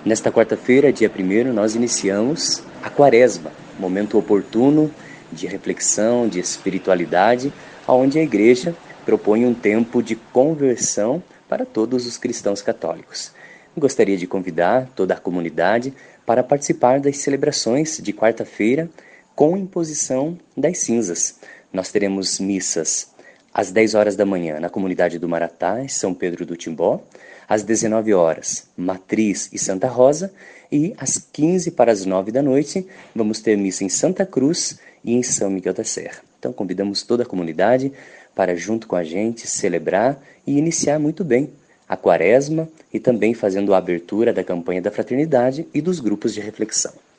Nesta quarta-feira, dia 1º, nós iniciamos a Quaresma, momento oportuno de reflexão, de espiritualidade, onde a Igreja propõe um tempo de conversão para todos os cristãos católicos. Gostaria de convidar toda a comunidade para participar das celebrações de quarta-feira com imposição das cinzas. Nós teremos missas às 10 horas da manhã na comunidade do Maratá, em São Pedro do Timbó, às 19 horas, Matriz e Santa Rosa, e às 15 para as 9 da noite, vamos ter missa em Santa Cruz e em São Miguel da Serra. Então convidamos toda a comunidade para junto com a gente celebrar e iniciar muito bem a Quaresma e também fazendo a abertura da campanha da fraternidade e dos grupos de reflexão.